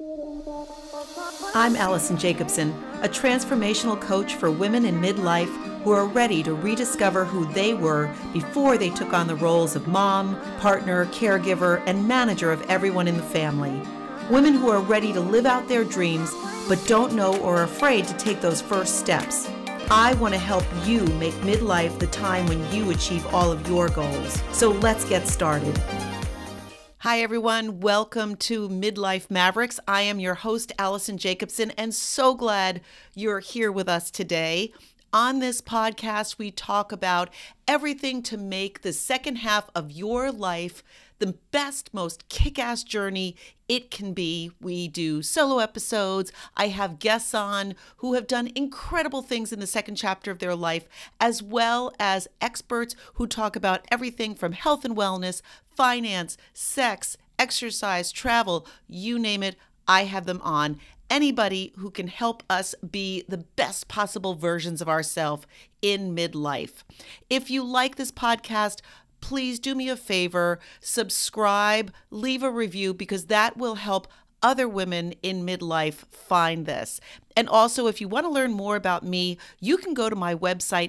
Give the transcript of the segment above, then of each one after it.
I'm Allison Jacobson, a transformational coach for women in midlife who are ready to rediscover who they were before they took on the roles of mom, partner, caregiver, and manager of everyone in the family. Women who are ready to live out their dreams but don't know or are afraid to take those first steps. I want to help you make midlife the time when you achieve all of your goals. So let's get started. Hi, everyone. Welcome to Midlife Mavericks. I am your host, Allison Jacobson, and so glad you're here with us today. On this podcast, we talk about everything to make the second half of your life the best, most kick-ass journey it can be. We do solo episodes. I have guests on who have done incredible things in the second chapter of their life, as well as experts who talk about everything from health and wellness, finance, sex, exercise, travel, you name it, I have them on. Anybody who can help us be the best possible versions of ourselves in midlife. If you like this podcast, please do me a favor, subscribe, leave a review, because that will help other women in midlife find this. And also, if you want to learn more about me, you can go to my website,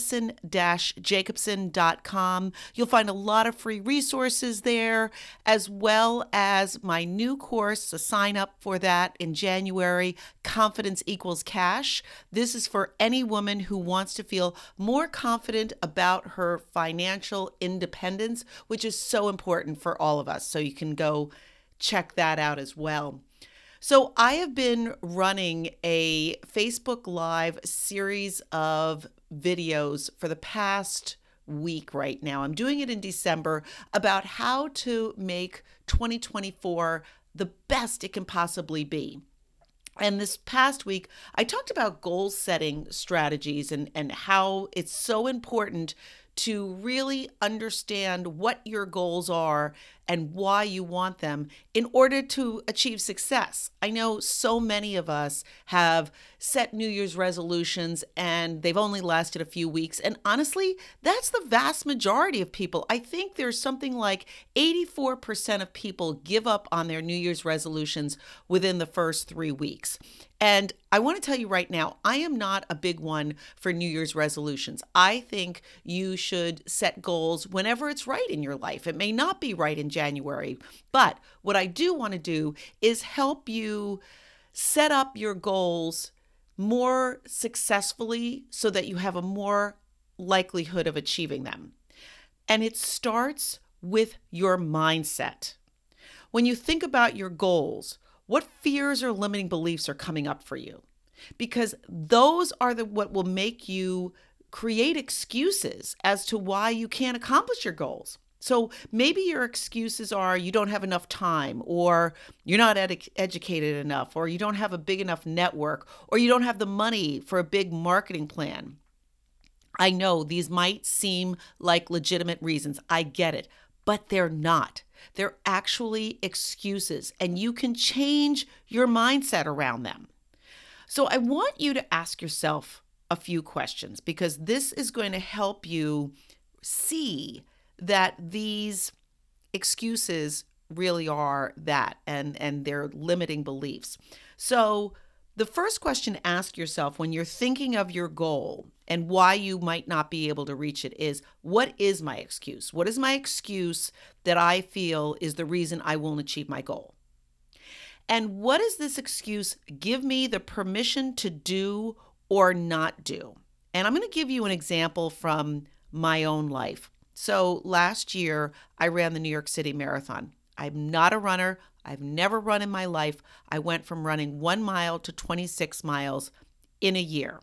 allison-jacobson.com. You'll find a lot of free resources there, as well as my new course, a sign up for that in January, Confidence Equals Cash. This is for any woman who wants to feel more confident about her financial independence, which is so important for all of us. So you can go check that out as well. So I have been running a Facebook Live series of videos for the past week right now. I'm doing it in December about how to make 2024 the best it can possibly be. And this past week, I talked about goal setting strategies and how it's so important to really understand what your goals are and why you want them in order to achieve success. I know so many of us have set New Year's resolutions and they've only lasted a few weeks. And honestly, that's the vast majority of people. I think there's something like 84% of people give up on their New Year's resolutions within the first 3 weeks. And I want to tell you right now, I am not a big one for New Year's resolutions. I think you should set goals whenever it's right in your life. It may not be right in January, but what I do want to do is help you set up your goals more successfully so that you have a more likelihood of achieving them. And it starts with your mindset. When you think about your goals, what fears or limiting beliefs are coming up for you? Because those are what will make you create excuses as to why you can't accomplish your goals. So maybe your excuses are you don't have enough time, or you're not educated enough, or you don't have a big enough network, or you don't have the money for a big marketing plan. I know these might seem like legitimate reasons. I get it, but they're not. They're actually excuses, and you can change your mindset around them. So I want you to ask yourself a few questions, because this is going to help you see that these excuses really are that, and they're limiting beliefs. So the first question to ask yourself when you're thinking of your goal and why you might not be able to reach it is, what is my excuse? What is my excuse that I feel is the reason I won't achieve my goal? And what does this excuse give me the permission to do or not do? And I'm going to give you an example from my own life. So last year, I ran the New York City Marathon. I'm not a runner. I've never run in my life. I went from running 1 mile to 26 miles in a year.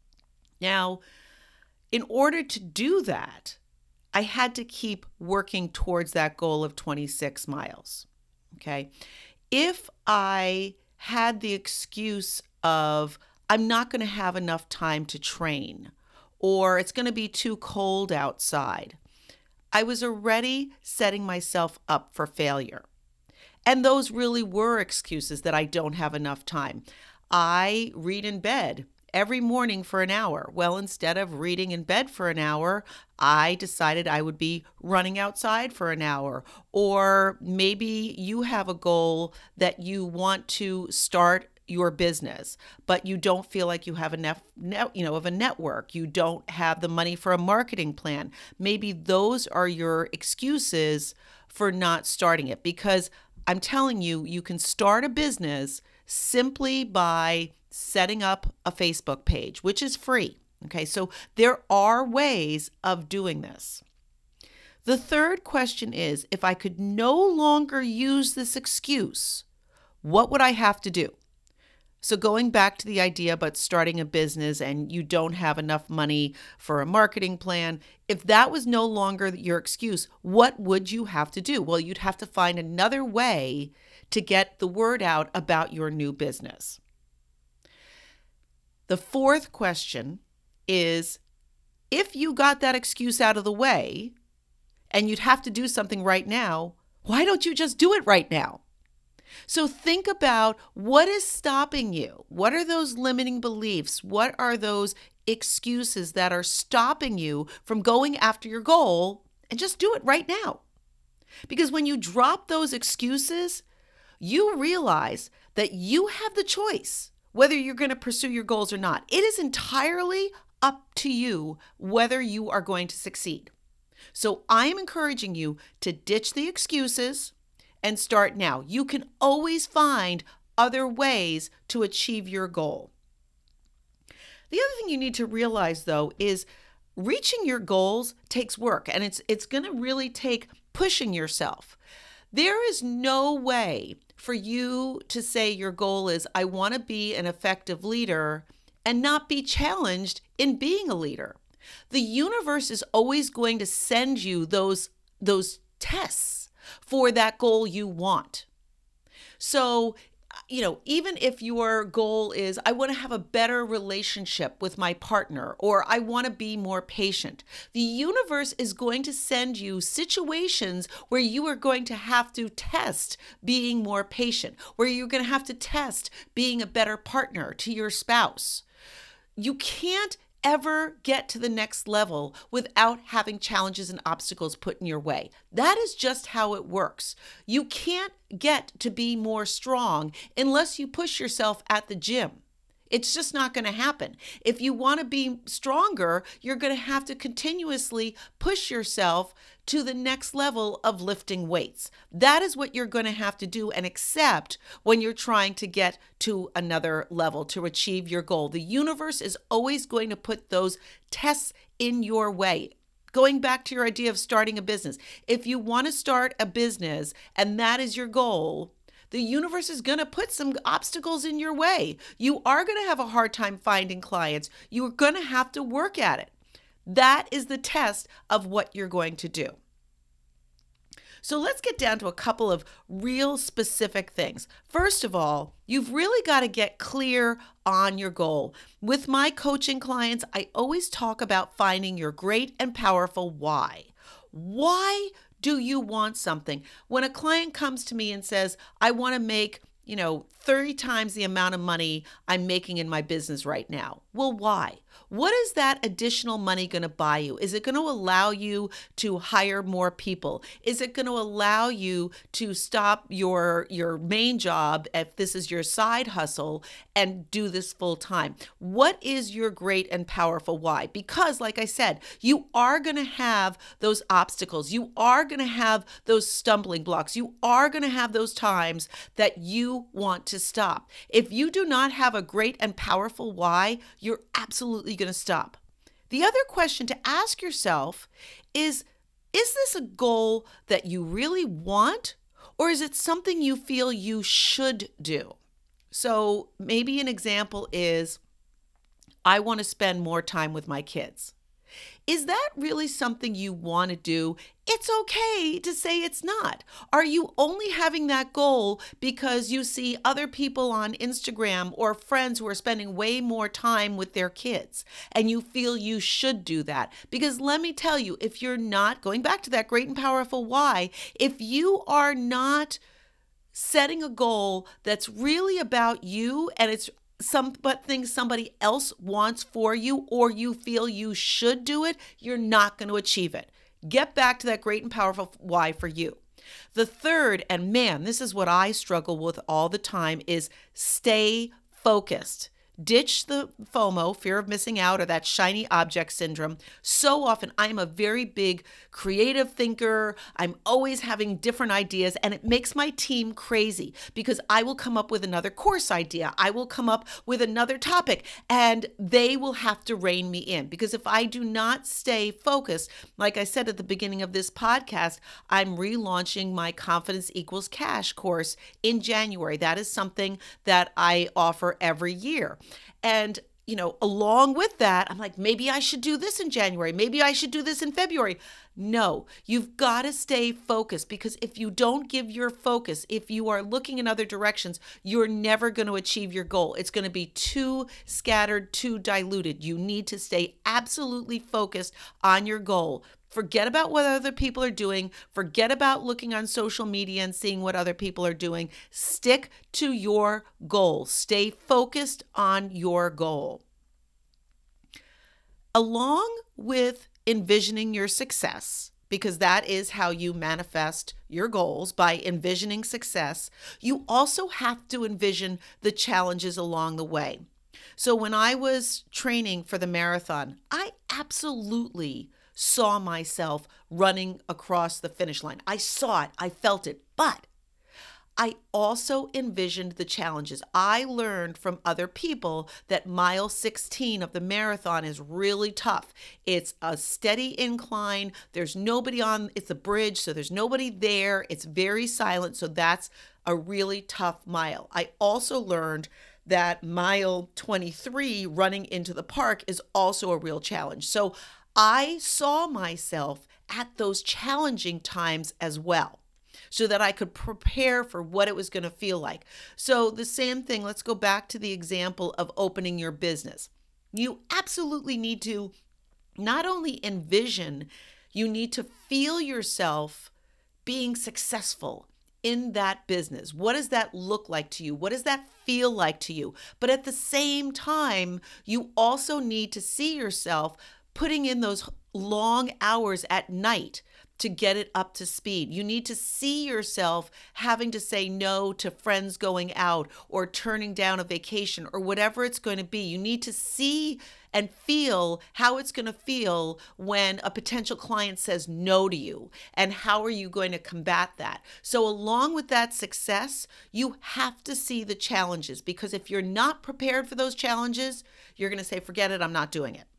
Now, in order to do that, I had to keep working towards that goal of 26 miles. Okay. If I had the excuse of, I'm not going to have enough time to train, or it's going to be too cold outside, I was already setting myself up for failure. And those really were excuses that I don't have enough time. I read in bed every morning for an hour. Well, instead of reading in bed for an hour, I decided I would be running outside for an hour. Or maybe you have a goal that you want to start your business, but you don't feel like you have enough of a network. You don't have the money for a marketing plan. Maybe those are your excuses for not starting it, because I'm telling you, you can start a business simply by setting up a Facebook page, which is free. Okay, so there are ways of doing this. The third question is, if I could no longer use this excuse, what would I have to do? So going back to the idea about starting a business and you don't have enough money for a marketing plan, if that was no longer your excuse, what would you have to do? Well, you'd have to find another way to get the word out about your new business. The fourth question is, if you got that excuse out of the way and you'd have to do something right now, why don't you just do it right now? So think about, what is stopping you? What are those limiting beliefs? What are those excuses that are stopping you from going after your goal, and just do it right now? Because when you drop those excuses, you realize that you have the choice whether you're going to pursue your goals or not. It is entirely up to you whether you are going to succeed. So I am encouraging you to ditch the excuses and start now. You can always find other ways to achieve your goal. The other thing you need to realize, though, is reaching your goals takes work, and it's going to really take pushing yourself. There is no way for you to say your goal is, I want to be an effective leader, and not be challenged in being a leader. The universe is always going to send you those tests for that goal you want. So, even if your goal is, I want to have a better relationship with my partner, or I want to be more patient, the universe is going to send you situations where you are going to have to test being more patient, where you're going to have to test being a better partner to your spouse. You can't ever get to the next level without having challenges and obstacles put in your way. That is just how it works. You can't get to be more strong unless you push yourself at the gym. It's just not going to happen. If you want to be stronger, you're going to have to continuously push yourself to the next level of lifting weights. That is what you're going to have to do and accept when you're trying to get to another level to achieve your goal. The universe is always going to put those tests in your way. Going back to your idea of starting a business, if you want to start a business and that is your goal, the universe is going to put some obstacles in your way. You are going to have a hard time finding clients. You are going to have to work at it. That is the test of what you're going to do. So let's get down to a couple of real specific things. First of all, you've really got to get clear on your goal. With my coaching clients, I always talk about finding your great and powerful why. Why do you want something? When a client comes to me and says, I want to make, 30 times the amount of money I'm making in my business right now. Well, why? What is that additional money going to buy you? Is it going to allow you to hire more people? Is it going to allow you to stop your main job, if this is your side hustle, and do this full time? What is your great and powerful why? Because, like I said, you are going to have those obstacles. You are going to have those stumbling blocks. You are going to have those times that you want to stop. If you do not have a great and powerful why, you're absolutely going to stop. The other question to ask yourself is this a goal that you really want, or is it something you feel you should do? So maybe an example is, I want to spend more time with my kids. Is that really something you want to do? It's okay to say it's not. Are you only having that goal because you see other people on Instagram or friends who are spending way more time with their kids and you feel you should do that? Because let me tell you, if you're not, going back to that great and powerful why, if you are not setting a goal that's really about you and it's somebody else wants for you, or you feel you should do it, you're not going to achieve it. Get back to that great and powerful why for you. The third, and man, this is what I struggle with all the time, is stay focused. Ditch the FOMO, fear of missing out, or that shiny object syndrome. So often I'm a very big creative thinker. I'm always having different ideas, and it makes my team crazy because I will come up with another course idea. I will come up with another topic, and they will have to rein me in, because if I do not stay focused, like I said at the beginning of this podcast, I'm relaunching my Confidence Equals Cash course in January. That is something that I offer every year. And, along with that, I'm like, maybe I should do this in January. Maybe I should do this in February. No, you've got to stay focused, because if you don't give your focus, if you are looking in other directions, you're never going to achieve your goal. It's going to be too scattered, too diluted. You need to stay absolutely focused on your goal. Forget about what other people are doing. Forget about looking on social media and seeing what other people are doing. Stick to your goal. Stay focused on your goal. Along with envisioning your success, because that is how you manifest your goals, by envisioning success, you also have to envision the challenges along the way. So when I was training for the marathon, I absolutely saw myself running across the finish line. I saw it, I felt it, but I also envisioned the challenges. I learned from other people that mile 16 of the marathon is really tough. It's a steady incline. There's nobody on, it's a bridge, so there's nobody there. It's very silent, so that's a really tough mile. I also learned that mile 23, running into the park, is also a real challenge. So I saw myself at those challenging times as well, so that I could prepare for what it was going to feel like. So the same thing, let's go back to the example of opening your business. You absolutely need to not only envision, you need to feel yourself being successful in that business. What does that look like to you? What does that feel like to you? But at the same time, you also need to see yourself putting in those long hours at night to get it up to speed. You need to see yourself having to say no to friends going out, or turning down a vacation, or whatever it's going to be. You need to see and feel how it's going to feel when a potential client says no to you, and how are you going to combat that. So along with that success, you have to see the challenges, because if you're not prepared for those challenges, you're going to say, forget it, I'm not doing it.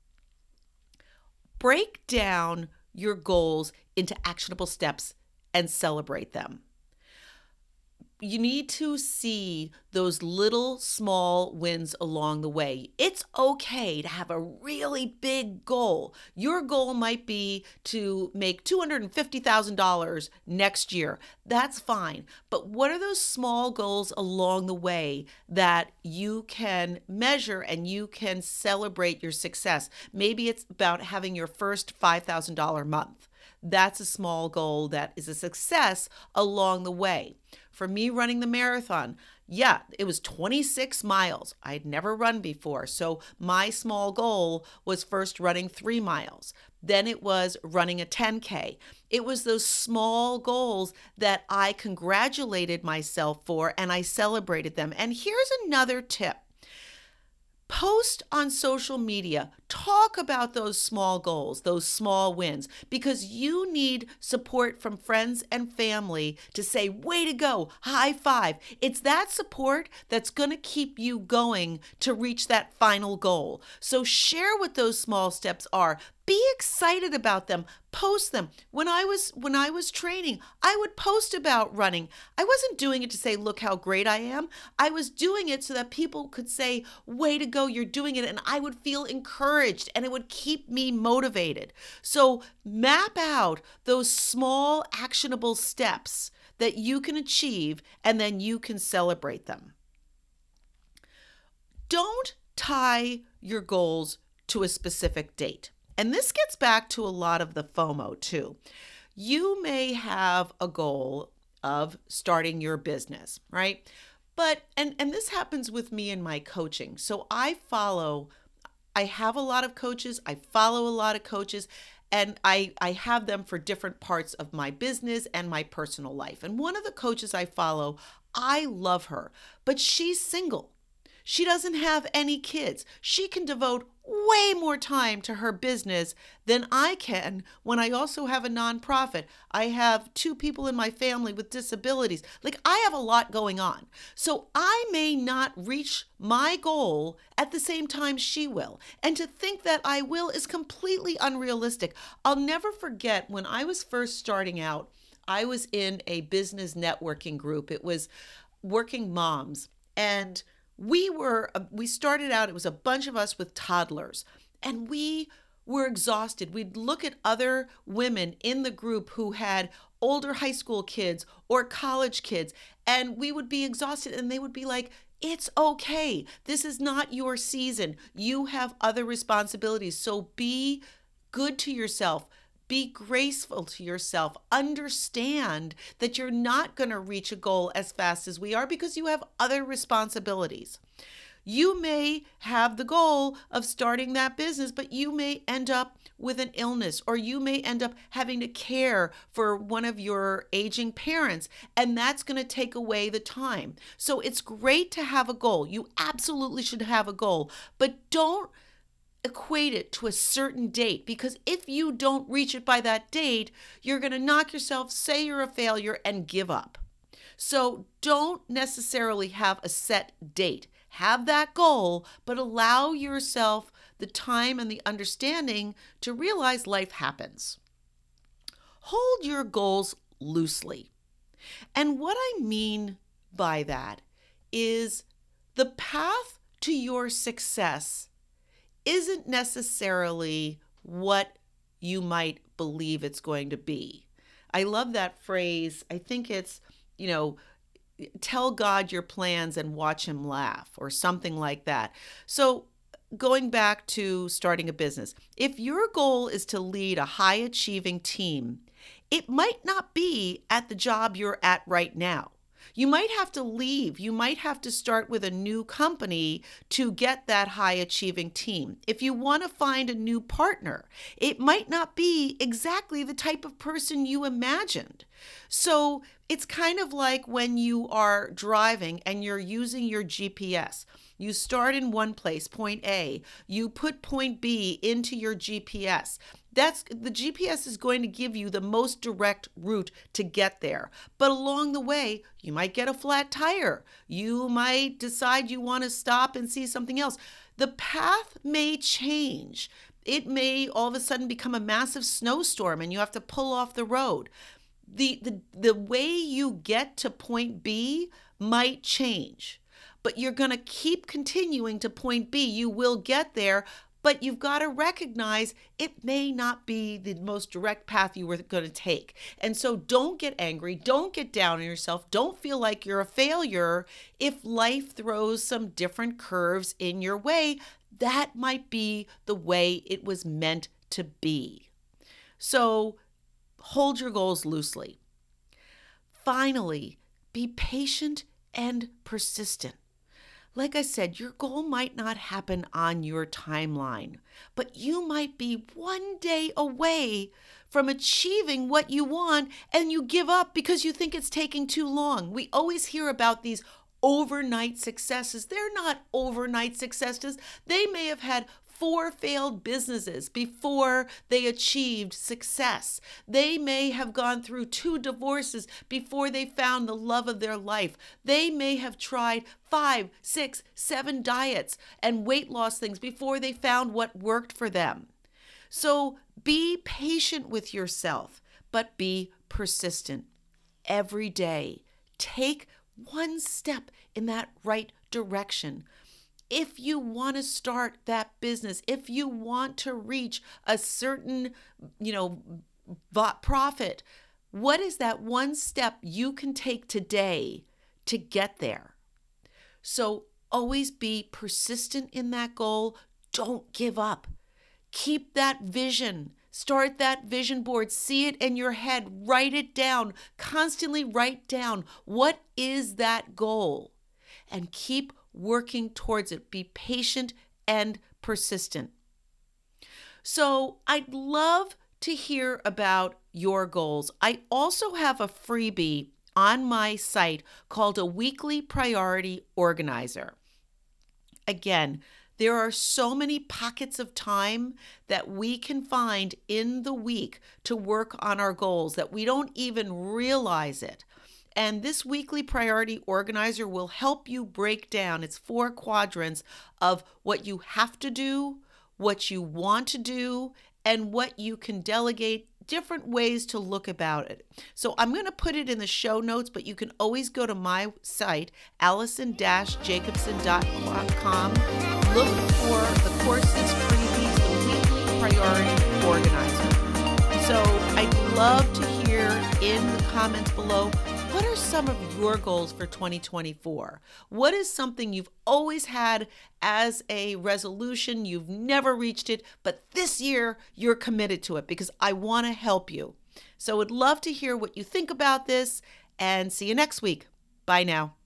Break down your goals into actionable steps and celebrate them. You need to see those little small wins along the way. It's okay to have a really big goal. Your goal might be to make $250,000 next year. That's fine. But what are those small goals along the way that you can measure and you can celebrate your success? Maybe it's about having your first $5,000 month. That's a small goal that is a success along the way. For me, running the marathon, it was 26 miles. I'd never run before. So my small goal was first running 3 miles. Then it was running a 10K. It was those small goals that I congratulated myself for, and I celebrated them. And here's another tip. Post on social media, talk about those small goals, those small wins, because you need support from friends and family to say, way to go, high five. It's that support that's going to keep you going to reach that final goal. So share what those small steps are. Be excited about them. Post them. When I was training, I would post about running. I wasn't doing it to say, look how great I am. I was doing it so that people could say, way to go, you're doing it. And I would feel encouraged, and it would keep me motivated. So map out those small actionable steps that you can achieve, and then you can celebrate them. Don't tie your goals to a specific date. And this gets back to a lot of the FOMO too. You may have a goal of starting your business, right? But and this happens with me in my coaching. So I have a lot of coaches, I follow a lot of coaches, and I have them for different parts of my business and my personal life. And one of the coaches I follow, I love her, but she's single. She doesn't have any kids. She can devote way more time to her business than I can when I also have a nonprofit. I have 2 people in my family with disabilities. Like, I have a lot going on. So I may not reach my goal at the same time she will. And to think that I will is completely unrealistic. I'll never forget when I was first starting out, I was in a business networking group. It was Working Moms. And we started out, it was a bunch of us with toddlers, and we were exhausted. We'd look at other women in the group who had older high school kids or college kids, and we would be exhausted, and they would be like, it's okay. This is not your season. You have other responsibilities. So be good to yourself. Be graceful to yourself. Understand that you're not going to reach a goal as fast as we are because you have other responsibilities. You may have the goal of starting that business, but you may end up with an illness, or you may end up having to care for one of your aging parents, and that's going to take away the time. So it's great to have a goal. You absolutely should have a goal, but don't equate it to a certain date, because if you don't reach it by that date, you're going to knock yourself, say you're a failure, and give up. So don't necessarily have a set date. Have that goal, but allow yourself the time and the understanding to realize life happens. Hold your goals loosely. And what I mean by that is the path to your success isn't necessarily what you might believe it's going to be. I love that phrase. I think it's, tell God your plans and watch him laugh, or something like that. So going back to starting a business, if your goal is to lead a high achieving team, it might not be at the job you're at right now. You might have to leave. You might have to start with a new company to get that high achieving team. If you want to find a new partner, it might not be exactly the type of person you imagined. So it's kind of like when you are driving and you're using your GPS. You start in one place, point A. You put point B into your GPS. The GPS is going to give you the most direct route to get there. But along the way, you might get a flat tire. You might decide you want to stop and see something else. The path may change. It may all of a sudden become a massive snowstorm and you have to pull off the road. The way you get to point B might change, but you're going to keep continuing to point B. You will get there, but you've got to recognize it may not be the most direct path you were going to take. And so don't get angry. Don't get down on yourself. Don't feel like you're a failure if life throws some different curves in your way. That might be the way it was meant to be. So hold your goals loosely. Finally, be patient and persistent. Like I said, your goal might not happen on your timeline, but you might be one day away from achieving what you want, and you give up because you think it's taking too long. We always hear about these overnight successes. They're not overnight successes. They may have had 4 failed businesses before they achieved success. They may have gone through 2 divorces before they found the love of their life. They may have tried 5, 6, 7 diets and weight loss things before they found what worked for them. So be patient with yourself, but be persistent. Every day, take one step in that right direction. If you want to start that business, if you want to reach a certain, profit, what is that one step you can take today to get there? So always be persistent in that goal. Don't give up. Keep that vision. Start that vision board. See it in your head. Write it down. Constantly write down, what is that goal? and keep working towards it. Be patient and persistent. So I'd love to hear about your goals. I also have a freebie on my site called a Weekly Priority Organizer. Again, there are so many pockets of time that we can find in the week to work on our goals that we don't even realize it. And this Weekly Priority Organizer will help you break down its 4 quadrants of what you have to do, what you want to do, and what you can delegate, different ways to look about it. So I'm going to put it in the show notes, but you can always go to my site, allison-jacobson.com, look for the courses freebies, the Weekly Priority Organizer. So I'd love to hear in the comments below, what are some of your goals for 2024? What is something you've always had as a resolution? You've never reached it, but this year you're committed to it, because I want to help you. So I'd love to hear what you think about this, and see you next week. Bye now.